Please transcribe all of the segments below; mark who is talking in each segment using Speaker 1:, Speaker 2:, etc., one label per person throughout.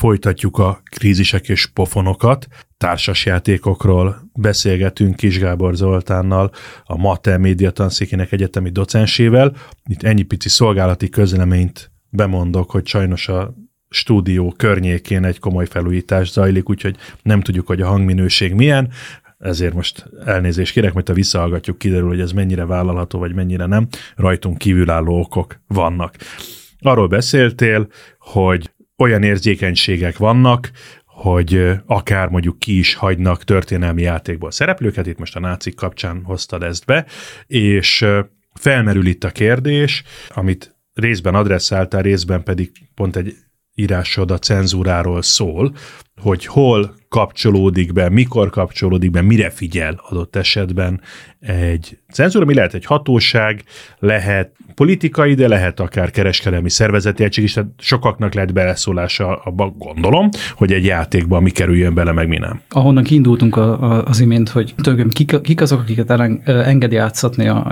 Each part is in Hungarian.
Speaker 1: Folytatjuk a krízisek és pofonokat. Társasjátékokról beszélgetünk Kis Gábor Zoltánnal, a MATE médiatanszékének egyetemi docensével. Itt ennyi pici szolgálati közleményt bemondok, hogy sajnos a stúdió környékén egy komoly felújítás zajlik, úgyhogy nem tudjuk, hogy a hangminőség milyen, ezért most elnézést kérek, mert ha visszahallgatjuk, kiderül, hogy ez mennyire vállalható, vagy mennyire nem. Rajtunk kívülálló okok vannak. Arról beszéltél, hogy olyan érzékenységek vannak, hogy akár mondjuk ki is hagynak történelmi játékból szereplőket, itt most a nácik kapcsán hoztad ezt be, és felmerül itt a kérdés, amit részben adresszáltál, részben pedig pont egy írásod a cenzúráról szól, hogy hol kapcsolódik be, mikor kapcsolódik be, mire figyel adott esetben egy cenzúra, mi lehet egy hatóság, lehet politikai, de lehet akár kereskedelmi szervezeti egység is, tehát sokaknak lehet beleszólása abba, gondolom, hogy egy játékban mi kerüljön bele, meg mi nem.
Speaker 2: Ahonnan kiindultunk az imént, hogy tulajdonképpen kik azok, akiket engedi játszatni a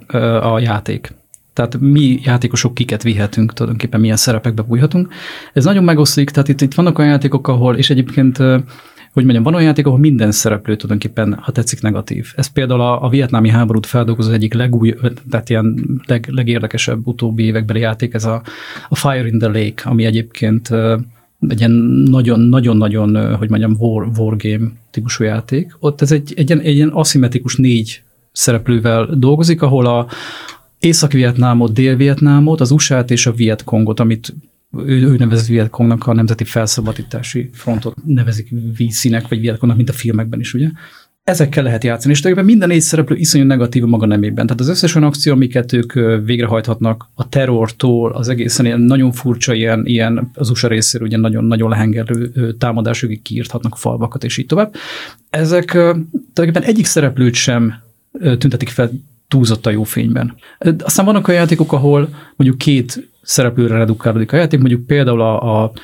Speaker 2: játék. Tehát mi játékosok kiket vihetünk, tulajdonképpen milyen szerepekbe bújhatunk. Ez nagyon megoszlik, tehát itt vannak olyan játékok, ahol, és egyébként, hogy mondjam, van olyan játék, ahol minden szereplő tulajdonképpen, ha tetszik, negatív. Ez például a vietnámi háborút feldolgozó egyik tehát ilyen legérdekesebb utóbbi évekbeli játék, ez a Fire in the Lake, ami egyébként egy ilyen nagyon-nagyon, hogy mondjam, wargame típusú játék. Ott ez egy ilyen aszimmetrikus 4 szereplővel dolgozik, ahol a Észak-Vietnámot, Dél-Vietnámot, az USA-t és a Vietkongot, amit ő nevez Vietkongnak, a Nemzeti Felszabadítási Frontot nevezik VC-nek, vagy Vietkongnak, mint a filmekben is, ugye? Ezekkel lehet játszani, és tulajdonképpen minden 4 szereplő iszonyú negatív a maga nemében. Tehát az összes olyan akció, amiket ők végrehajthatnak, a terrortól, az egészen ilyen nagyon furcsa, ilyen az USA részéről ugye nagyon lehengerlő támadásokig kiírthatnak falvakat, és így tovább. Ezek tulajdonképpen egyik szereplőt sem tüntetik fel túlzottan jó fényben. Aztán vannak olyan játékok, ahol mondjuk 2 szereplőre redukálódik a játék, mondjuk például a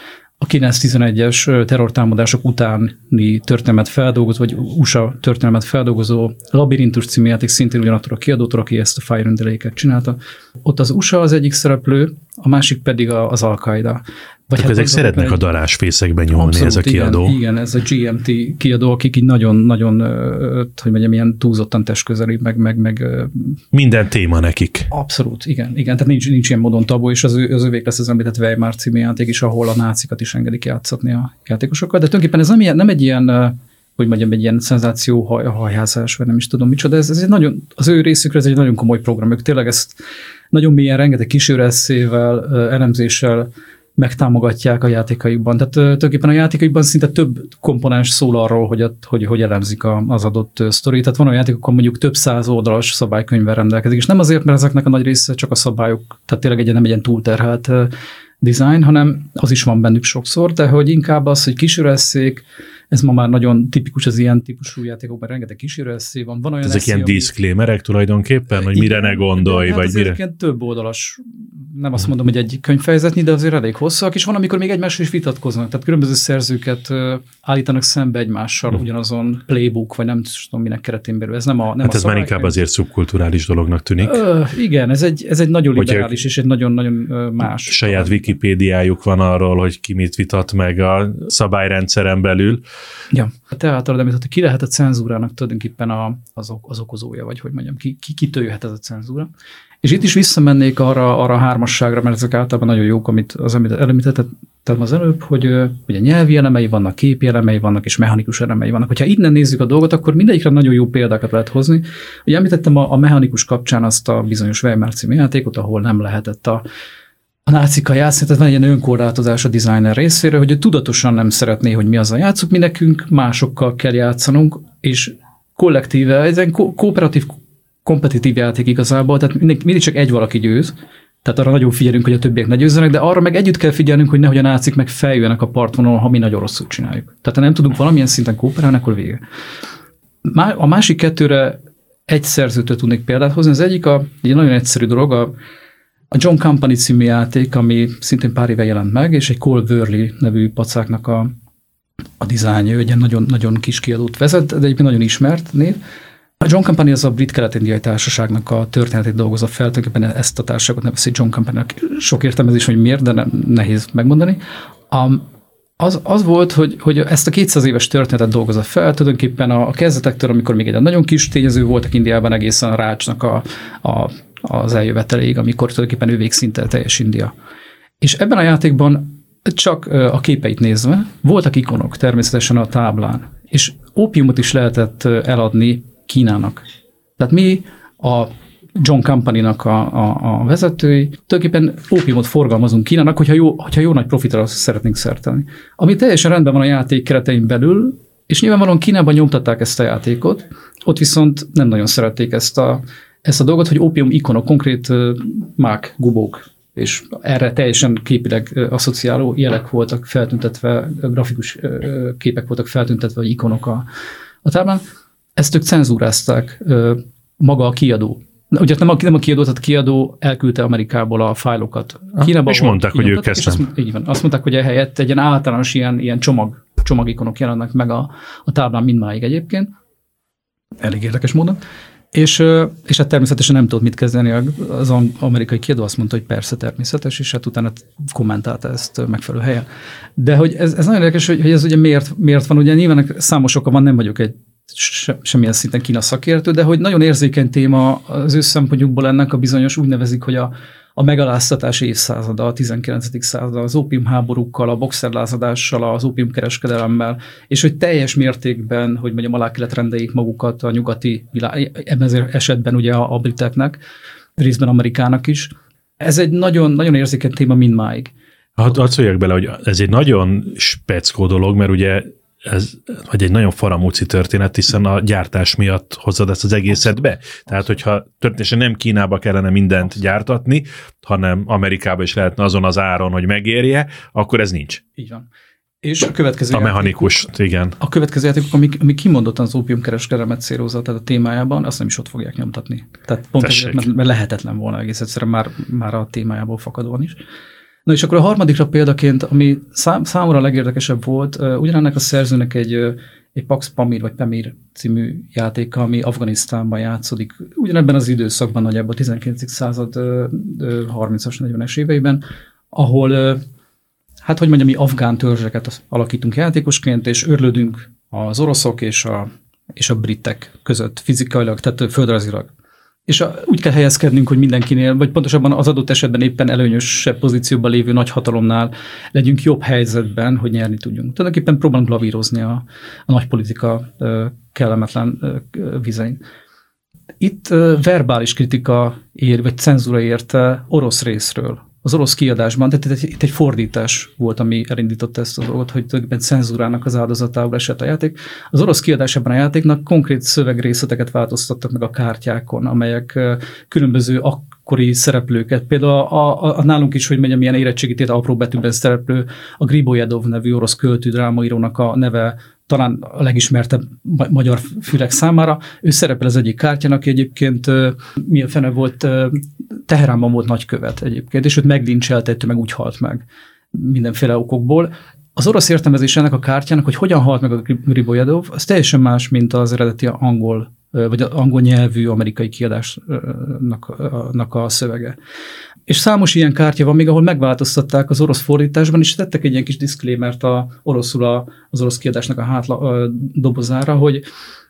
Speaker 2: 9/11-es terrortámadások utáni történelmet feldolgozó, vagy USA történelmet feldolgozó Labirintus című játék szintén ugyanattól a kiadótól, aki ezt a Fire in the Lake-et csinálta. Ott az USA az egyik szereplő, a másik pedig az Al-Qaida.
Speaker 1: Vagy hát ezek szeretnek a darásfészekben nyúlni, abszolút, ez a kiadó.
Speaker 2: Igen, ez a GMT kiadó, akik így nagyon, hogy mondjam, ilyen túlzottan testközeli, meg
Speaker 1: minden téma nekik.
Speaker 2: Abszolút, igen. Tehát nincs ilyen módon tabu, és az övék lesz az említett Weimar című játék is, ahol a nácikat is engedik játszatni a játékosokkal. De tulajdonképpen ez nem egy ilyen, hogy mondjam, egy ilyen szenzációhajházás, vagy nem is tudom micsoda, ez egy nagyon, az ő részükre ez egy nagyon komoly program. Ők tényleg ezt nagyon mélyen, rengeteg kísérőeszével, elemzéssel megtámogatják a játékaikban. Tehát tulajdonképpen a játékaikban szinte több komponens szól arról, hogy elemzik az adott sztorit. Tehát van olyan játékok, akkor mondjuk több 100 oldalas szabálykönyvvel rendelkezik, és nem azért, mert ezeknek a nagy része csak a szabályok, tehát tényleg nem egy ilyen túlterhelt design, hanem az is van bennük sokszor, de hogy inkább az, hogy kísérőesszék, ez ma már nagyon tipikus az ilyen típusú játékokban, rengeteg kísérőesszé van. Van olyan
Speaker 1: ezek ilyen disclaimerek tulajdonképpen, hogy mire ne gondolj, vagy mire?
Speaker 2: Hát több oldalas, nem azt mondom, hogy egy könyvfejezetnyi, de azért elég hosszak, és van, amikor még egymással is vitatkoznak. Tehát különböző szerzőket állítanak szembe egymással ugyanazon playbook, vagy nem tudom minek keretén belül. Ez nem a
Speaker 1: ez már inkább azért szubkulturális dolognak tűnik.
Speaker 2: Igen, ez egy nagyon liberális, és egy nagyon-nagyon más.
Speaker 1: Saját Wikipédiájuk van arról, hogy ki mit vitat meg a szabályrendszeren belül.
Speaker 2: Ja, te általad említett, hogy ki lehet a cenzúrának tulajdonképpen az okozója, vagy hogy mondjam, kitől jöhet ez a cenzúra. És itt is visszamennék arra a 3-asságra, mert ezek általában nagyon jók, amit említettem az előbb, hogy ugye nyelvi elemei vannak, képi elemei vannak, és mechanikus elemei vannak. Hogyha innen nézzük a dolgot, akkor mindegyikre nagyon jó példákat lehet hozni. Ugye említettem a mechanikus kapcsán azt a bizonyos Weimar című játékot, ahol nem lehetett a nácikkal játszani, tehát van egy ilyen önkorlátozás a designer részéről, hogy ő tudatosan nem szeretné, hogy mi azzal játszunk, mi nekünk másokkal kell játszanunk, és kollektíve, ez egy kooperatív, kompetitív játék igazából, tehát mindig csak egy valaki győz, tehát arra nagyon figyelünk, hogy a többiek ne győzzenek, de arra meg együtt kell figyelnünk, hogy nehogy a nácik meg feljöjjenek a partvonalon, ha mi nagyon rosszul csináljuk. Tehát ha nem tudunk valamilyen szinten kooperálni, akkor vége. A másik kettőre egy szerzőtől tudnék példát hozni, az egyik egy nagyon egyszerű dolog, a John Company című játék, ami szintén pár éve jelent meg, és egy Cole Wehrle nevű pacáknak a dizájnja, egy ilyen nagyon, nagyon kis kiadót vezet, de egyébként nagyon ismert név. A John Company az a brit kelet-indiai társaságnak a történetét dolgozza fel, tulajdonképpen ezt a társaságot nevezik John Company-nak. Sok értelmezés, hogy miért, de nehéz megmondani. Az volt, hogy ezt a 200 éves történetet dolgozza fel, tulajdonképpen a kezdetektől, amikor még egy nagyon kis tényező voltak Indiában, egészen a rácsnak az eljöveteléig, amikor tulajdonképpen ő végszinte teljes India. És ebben a játékban csak a képeit nézve voltak ikonok természetesen a táblán, és ópiumot is lehetett eladni Kínának. Tehát mi a John Company-nak a vezetői, tulajdonképpen ópiumot forgalmazunk Kínának, hogyha jó nagy profitra szeretnénk szertelni. Ami teljesen rendben van a játék keretein belül, és nyilvánvalóan Kínában nyomtatták ezt a játékot, ott viszont nem nagyon szerették ezt a dolgot, hogy ópium ikonok, konkrét mák, gubók, és erre teljesen képileg asszociáló jelek voltak feltüntetve, grafikus képek voltak feltüntetve, vagy ikonok a táblán. Ezt ők cenzúrázták, maga a kiadó. Ugye nem a kiadó, tehát a kiadó elküldte Amerikából a fájlokat. Kínában
Speaker 1: és mondták, hogy ők ezt nem.
Speaker 2: Így van. Azt mondták, hogy ehelyett egy ilyen általános ilyen csomagikonok jelennek meg a táblán mindmáig egyébként. Elég érdekes módon. És hát természetesen nem tudott mit kezdeni az amerikai kiadó, azt mondta, hogy persze természetes, és hát utána kommentálta ezt megfelelő helyen. De hogy ez nagyon érdekes, hogy ez ugye miért van, ugye nyilván számos oka van, nem vagyok egy semmilyen szinten Kína szakértő, de hogy nagyon érzékeny téma az ő szempontjukból ennek a bizonyos, úgy nevezik, hogy a megaláztatás évszázada, a 19. százada, az ópiumháborúkkal, a boxerlázadással, az ópiumkereskedelemmel, és hogy teljes mértékben, hogy mondjam, alá kellett rendeljék magukat a nyugati világ, ebben az esetben ugye a briteknek, részben Amerikának is. Ez egy nagyon, nagyon érzékeny téma mindmáig.
Speaker 1: Hadd szóljak bele, hogy ez egy nagyon speckó dolog, mert ugye ez vagy egy nagyon faramúci történet, hiszen a gyártás miatt hozod ezt az egészet be. Tehát, hogyha történetesen nem Kínába kellene mindent gyártatni, hanem Amerikába is lehetne azon az áron, hogy megérje, akkor ez nincs.
Speaker 2: Így van. És a következő
Speaker 1: a mechanikus, igen.
Speaker 2: A következő játékok, ami kimondottan az ópiumkereskedelmet célozza, tehát a témájában, azt nem is ott fogják nyomtatni. Tehát pont ezért, mert lehetetlen volna egész egyszerűen már a témájából fakadóan is. Na és akkor a harmadikra példaként, ami számomra a legérdekesebb volt, ugyanennek a szerzőnek egy Pax Pamir vagy Pamir című játéka, ami Afganisztánban játszódik, ugyanebben az időszakban nagyjából a 19. század 30-as, 40-es éveiben, ahol, hát hogy mondjam, mi afgán törzseket alakítunk játékosként, és örlődünk az oroszok és a britek között fizikailag, tehát földrajzilag. És úgy kell helyezkednünk, hogy mindenkinél, vagy pontosabban az adott esetben éppen előnyösebb pozícióban lévő nagyhatalomnál legyünk jobb helyzetben, hogy nyerni tudjunk. Tulajdonképpen próbálunk lavírozni a nagypolitika kellemetlen vizein. Itt verbális kritika vagy cenzúra érte orosz részről. Az orosz kiadásban, tehát itt egy fordítás volt, ami elindította ezt a dolgot, hogy tulajdonképpen cenzúrának az áldozatául esett a játék. Az orosz kiadásában a játéknak konkrét szövegrészleteket változtattak meg a kártyákon, amelyek különböző akkori szereplőket, például a nálunk is, hogy mondjam, milyen érettségítét apró betűben szereplő, a Griboyedov nevű orosz költő drámaírónak a neve talán a legismertebb magyar fülek számára. Ő szerepel az egyik kártyán, aki egyébként milyen fene volt, Teheránban volt nagykövet egyébként, és őt meglincselte, egy tömeg úgy halt meg mindenféle okokból. Az orosz értelmezés ennek a kártyának, hogy hogyan halt meg a Griboyedov, az teljesen más, mint az eredeti angol, vagy az angol nyelvű amerikai kiadásnak a szövege. És számos ilyen kártya van még, ahol megváltoztatták az orosz fordításban, és tettek egy ilyen kis disclaimert oroszul az orosz kiadásnak a dobozára, hogy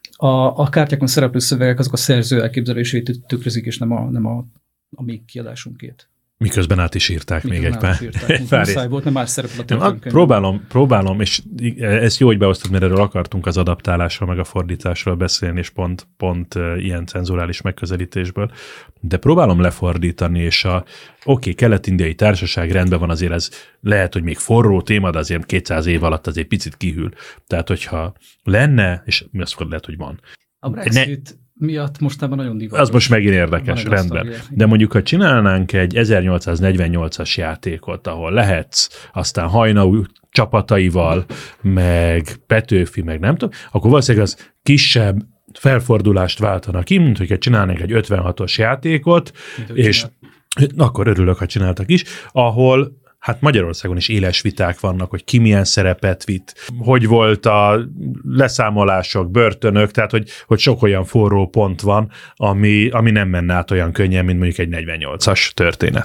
Speaker 2: a kártyákon szereplő szövegek azok a szerző elképzelését tükrözik, és nem a mi kiadásunkét.
Speaker 1: Miközben át is írták még egy pár.
Speaker 2: Muszáj volt, nem más szerepel a
Speaker 1: történetkönyvben. Próbálom, és ez jó, hogy beosztod, mert erről akartunk az adaptálásról, meg a fordításról beszélni, és pont ilyen cenzurális megközelítésből. De próbálom lefordítani, és kelet-indiai társaság rendben van, azért ez lehet, hogy még forró téma, de azért 200 év alatt azért picit kihűl. Tehát, hogyha lenne, és mi azt lehet, hogy van.
Speaker 2: A Brexit miatt mostában nagyon divat.
Speaker 1: Az most megint érdekes, rendben. De mondjuk, ha csinálnánk egy 1848-as játékot, ahol lehetsz, aztán Hajnau csapataival, meg Petőfi, meg nem tudom, akkor valószínűleg az kisebb felfordulást váltana ki, mint hogy csinálnánk egy 56-os játékot, és akkor örülök, ha csináltak is, ahol hát Magyarországon is éles viták vannak, hogy ki milyen szerepet vitt, hogy volt a leszámolások, börtönök, tehát hogy sok olyan forró pont van, ami nem menne át olyan könnyen, mint mondjuk egy 48-as történet.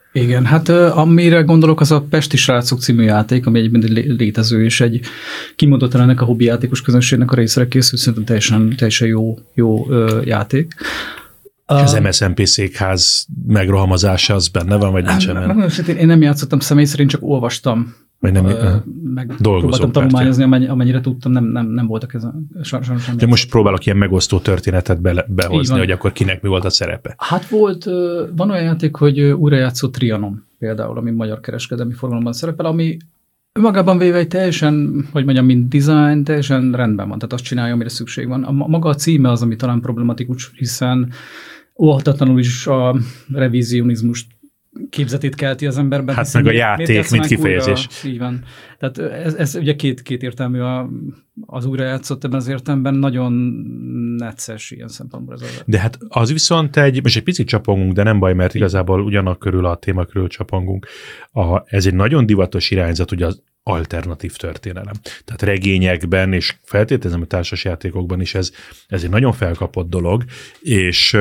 Speaker 2: Igen, hát amire gondolok, az a Pesti Srácok című játék, ami egyébként létező, és egy kimondottan ennek a hobbi játékos közönségnek a részre készült, szerintem teljesen jó játék.
Speaker 1: És az MSZNP székház megrohamozása az benne van, vagy nincsen?
Speaker 2: Én nem játszottam személy szerint, csak olvastam.
Speaker 1: Vagy nem
Speaker 2: meg próbáltam tanulmányozni, amennyire tudtam, nem voltak sajnos.
Speaker 1: De most próbálok ilyen megosztó történetet behozni, hogy akkor kinek mi volt a szerepe.
Speaker 2: Hát van olyan játék, hogy újrajátszó Trianon például, ami magyar kereskedelmi forgalomban szerepel, ami magában véve egy teljesen, hogy mondjam, mint design, teljesen rendben van, tehát azt csinálja, amire szükség van. Maga a címe az, ami talán problematikus, hiszen óhatatlanul is a revizionizmust képzetét kelti az emberben.
Speaker 1: Hát meg a játék, mint kifejezés.
Speaker 2: Így van. Tehát ez ugye két értelmű az újrajátszott ebben az értelemben, nagyon necces ilyen szempontból ez az.
Speaker 1: De hát az viszont most egy picit csapongunk, de nem baj, mert igazából ugyanak körül a téma körül csapongunk. Ez egy nagyon divatos irányzat, ugye az alternatív történelem. Tehát regényekben, és feltételezem a társasjátékokban is ez egy nagyon felkapott dolog, és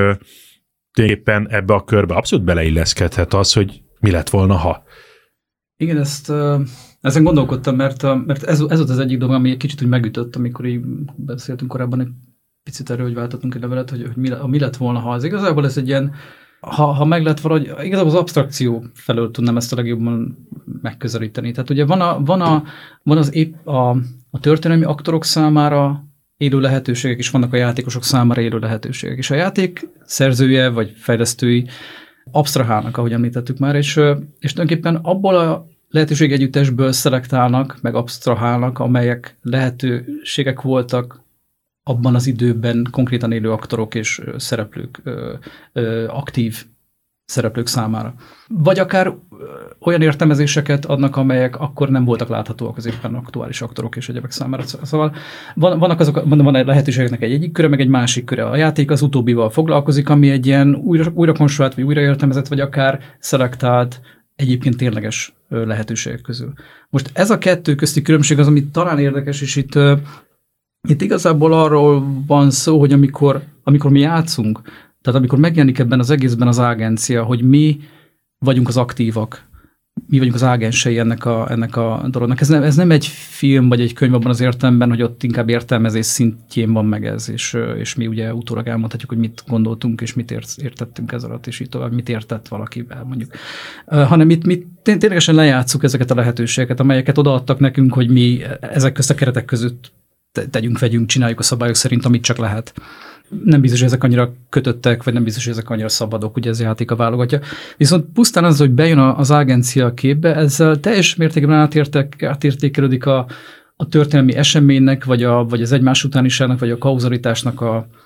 Speaker 1: éppen ebbe a körbe abszolút beleilleszkedhet az, hogy mi lett volna, ha.
Speaker 2: Igen, ezen gondolkodtam, mert ez volt az egyik dolog, ami egy kicsit úgy megütött, amikor így beszéltünk korábban egy picit erről, hogy váltottunk egy levelet, hogy mi lett volna, ha. Ez igazából ez egy ilyen, ha meg lett valahogy, igazából az abstrakció felől tudnám ezt a legjobban megközelíteni. Tehát ugye van az épp a történelmi aktorok számára élő lehetőségek, és vannak a játékosok számára élő lehetőségek. És a játék szerzője vagy fejlesztői absztrahálnak, ahogy említettük már, és tulajdonképpen abból a lehetőség együttesből szelektálnak, meg absztrahálnak, amelyek lehetőségek voltak abban az időben konkrétan élő aktorok és szereplők, aktív szereplők számára. Vagy akár olyan értelmezéseket adnak, amelyek akkor nem voltak láthatóak az éppen aktuális aktorok és egyebek számára. Szóval van egy lehetőségeknek egyik köre, meg egy másik köre. A játék az utóbbival foglalkozik, ami egy ilyen újra konstruált, vagy újraértelmezett, vagy akár szelektált, egyébként tényleges lehetőségek közül. Most ez a kettő közti különbség az, ami talán érdekes, és itt igazából arról van szó, hogy amikor mi játszunk, tehát amikor megjelenik ebben az egészben az ágencia, hogy mi vagyunk az aktívak, mi vagyunk az ágensei ennek a dolognak. Ez nem egy film vagy egy könyv abban az értelemben, hogy ott inkább értelmezés szintjén van meg ez, és mi ugye utólag elmondhatjuk, hogy mit gondoltunk, és mit értettünk ez alatt, és így tovább, mit értett valakivel mondjuk. Hanem itt ténylegesen lejátszuk ezeket a lehetőségeket, amelyeket odaadtak nekünk, hogy mi ezek közt a keretek között vegyünk, csináljuk a szabályok szerint, amit csak lehet. Nem biztos, hogy ezek annyira kötöttek, vagy nem biztos, hogy ezek annyira szabadok, ugye ez a játék a válogatja. Viszont pusztán az, hogy bejön az ágencia a képbe, ezzel teljes mértékben átértékelődik a történelmi eseménynek, vagy az egymás utániságnak, vagy a kauzalitásnak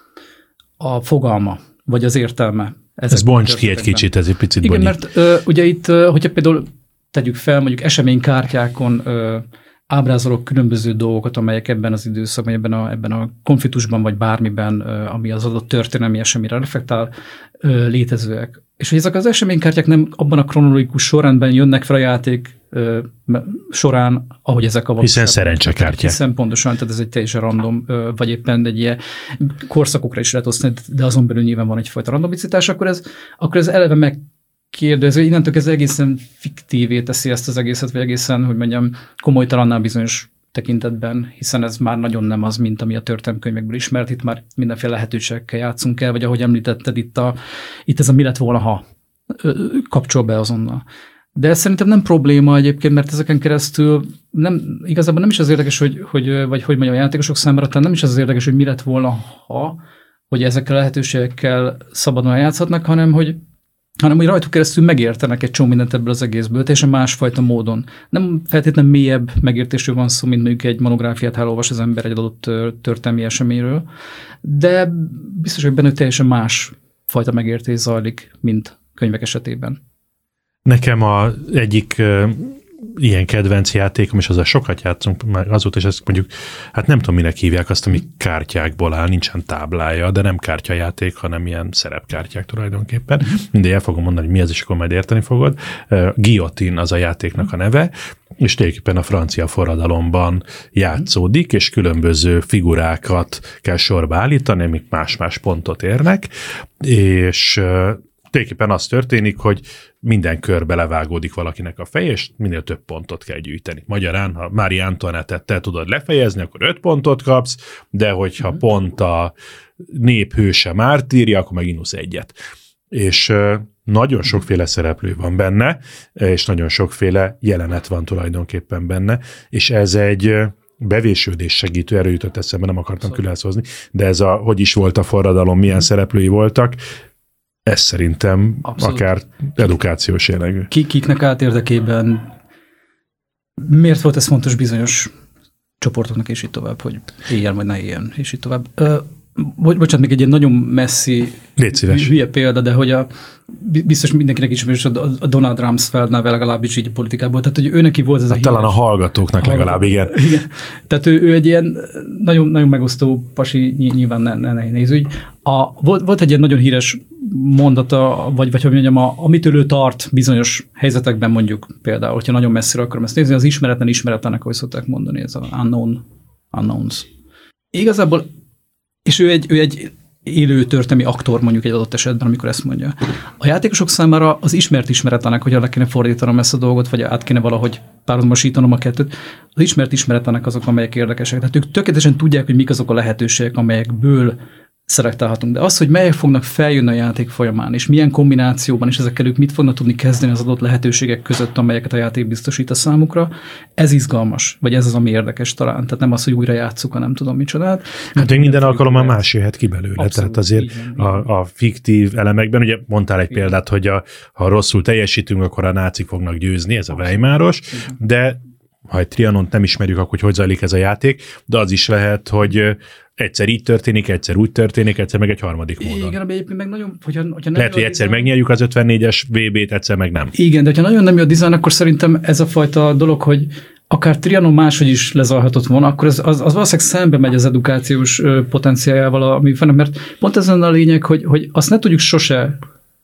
Speaker 2: a fogalma, vagy az értelme.
Speaker 1: Ez bontsd ki egy kicsit, ez egy picit
Speaker 2: igen, mert ugye itt, hogyha például tegyük fel, mondjuk eseménykártyákon ábrázolok különböző dolgokat, amelyek ebben az időszakban, ebben a konfliktusban, vagy bármiben, ami az adott történelmi eseményre reflektál, létezőek. És hogy ezek az eseménykártyák nem abban a kronológikus sorrendben jönnek fel a játék során, ahogy ezek a
Speaker 1: hiszen szerencsekártyák.
Speaker 2: Hiszen pontosan, tehát ez egy teljesen random, vagy éppen egy ilyen korszakokra is lehet osztani, de azon belül nyilván van egyfajta randomicitás, akkor ez eleve megkérdező, innentől ez egészen fiktívé teszi ezt az egészet, vagy egészen, hogy mondjam, komolytalannál bizonyos tekintetben, hiszen ez már nagyon nem az, mint ami a történelemkönyvekből ismert, itt már mindenféle lehetőségekkel játszunk el, vagy ahogy említetted, itt ez a mi lett volna, ha kapcsol be azonnal. De ez szerintem nem probléma egyébként, mert ezeken keresztül igazából nem is az érdekes, vagy hogy mondjam, a játékosok számára, tehát nem is az érdekes, hogy mi lett volna, hogy ezekkel a lehetőségekkel szabadon játszhatnak, hanem hogy rajtuk keresztül megértenek egy csomó mindent ebből az egészből, teljesen másfajta módon. Nem feltétlenül mélyebb megértésről van szó, mint mondjuk egy monográfiát elolvas az ember egy adott történelmi eseményről, de biztos, hogy benne teljesen másfajta megértés zajlik, mint könyvek esetében.
Speaker 1: Nekem egyik ilyen kedvenc játékom, és azzal sokat játszunk, már azóta is ezt mondjuk, hát nem tudom, minek hívják azt, ami kártyákból áll, nincsen táblája, de nem kártyajáték, hanem ilyen szerepkártyák tulajdonképpen. Mindegy, el fogom mondani, hogy mi ez, és akkor majd érteni fogod. Guillotine az a játéknak a neve, és tulajdonképpen a francia forradalomban játszódik, és különböző figurákat kell sorba állítani, amik más-más pontot érnek, és tulajdonképpen az történik, hogy minden körbe levágódik valakinek a feje, és minél több pontot kell gyűjteni. Magyarán, ha Mári Antoinettet te tudod lefejezni, akkor 5 pontot kapsz, de hogyha pont a nép hőse mártírja, akkor meg -1. És nagyon sokféle szereplő van benne, és nagyon sokféle jelenet van tulajdonképpen benne, és ez egy bevésődés segítő erő jutott eszembe, nem akartam külön hozni, de ez hogy is volt a forradalom, milyen szereplői voltak, ez szerintem abszolút. Akár edukációs jellegű.
Speaker 2: Kiknek állt érdekében, miért volt ez fontos bizonyos csoportoknak, és így tovább, hogy éljen, vagy ne éljen, és így tovább. Bocsánat, még egy ilyen nagyon messzi, hülye példa, de hogy biztos mindenkinek ismerős a Donald Rumsfeld neve legalábbis így a politikából, tehát hogy ő neki volt ez a
Speaker 1: talán a hallgatóknak legalább, igen.
Speaker 2: Tehát ő egy ilyen nagyon, nagyon megosztó pasi, nyilván ne nézőgy. Volt egy ilyen nagyon híres mondata, vagy hogy mondjam, amitől ő tart bizonyos helyzetekben mondjuk például, hogyha nagyon messzire akarom ezt nézni, az ismeretlenek, ahogy szokták mondani, ez az unknowns. Igazából, és ő egy élő történelmi aktor mondjuk egy adott esetben, amikor ezt mondja. A játékosok számára az ismeretlenek, hogyha le kéne fordítanom ezt a dolgot, vagy át kéne valahogy párhuzamosítanom a kettőt, az ismeretlenek azok, amelyek érdekesek. Tehát ők tökéletesen tudják, hogy mik azok a lehetőségek, amelyekből szelektálhatunk. De az, hogy melyek fognak feljönni a játék folyamán, és milyen kombinációban, és ezekkel ők mit fognak tudni kezdeni az adott lehetőségek között, amelyeket a játék biztosít a számukra, ez izgalmas, vagy ez az, ami érdekes talán. Tehát nem az, hogy újra játsszuk, hanem tudom micsodát.
Speaker 1: Hát még minden alkalommal más jöhet ki belőle. Abszolút, tehát azért a fiktív elemekben, ugye mondtál egy példát, hogy ha rosszul teljesítünk, akkor a nácik fognak győzni, ez a Weimaros, de ha egy Trianont nem ismerjük, akkor hogy zajlik ez a játék, de az is lehet, hogy egyszer így történik, egyszer úgy történik, egyszer meg egy harmadik módon.
Speaker 2: Igen, egyébként meg nagyon... Hogyha
Speaker 1: lehet, hogy egyszer megnyerjük az 54-es VB-t, egyszer meg nem.
Speaker 2: Igen, de hogyha nagyon nem jó a dizájn, akkor szerintem ez a fajta dolog, hogy akár Trianon máshogy is lezajhatott volna, akkor az valószínűleg szembe megy az edukációs potenciájával, ami fenn, mert pont ez a lényeg, hogy azt ne tudjuk sose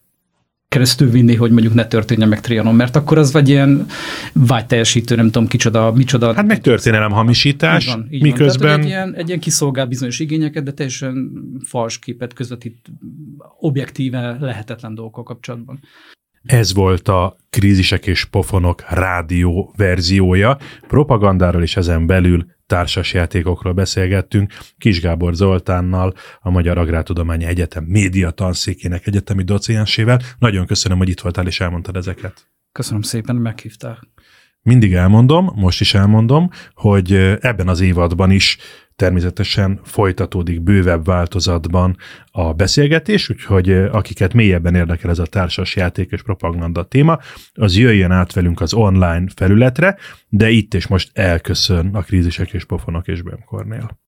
Speaker 2: keresztül vinni, hogy mondjuk ne történjen meg Trianon, mert akkor az vagy ilyen vágyteljesítő, nem tudom micsoda.
Speaker 1: Hát meg történelem hamisítás, miközben...
Speaker 2: Tehát, egy ilyen kiszolgál bizonyos igényeket, de teljesen fals képet közvetít objektíve lehetetlen dolgokkal kapcsolatban.
Speaker 1: Ez volt a Krízisek és pofonok rádió verziója. Propagandáról és ezen belül társasjátékokról beszélgettünk Kiss Gábor Zoltánnal, a Magyar Agrártudományi Egyetem média tanszékének egyetemi docensével. Nagyon köszönöm, hogy itt voltál és elmondtad ezeket.
Speaker 2: Köszönöm szépen, hogy meghívtál.
Speaker 1: Mindig elmondom, most is elmondom, hogy ebben az évadban is természetesen folytatódik bővebb változatban a beszélgetés, úgyhogy akiket mélyebben érdekel ez a társasjáték és propaganda téma, az jöjjön át velünk az online felületre, de itt és most elköszön a Krízisek és pofonok és Böhm Kornél.